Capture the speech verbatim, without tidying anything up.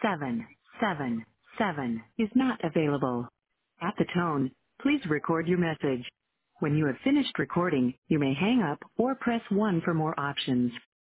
seven seven seven is not available. At the tone, please record your message. When you have finished recording, you may hang up or press one for more options.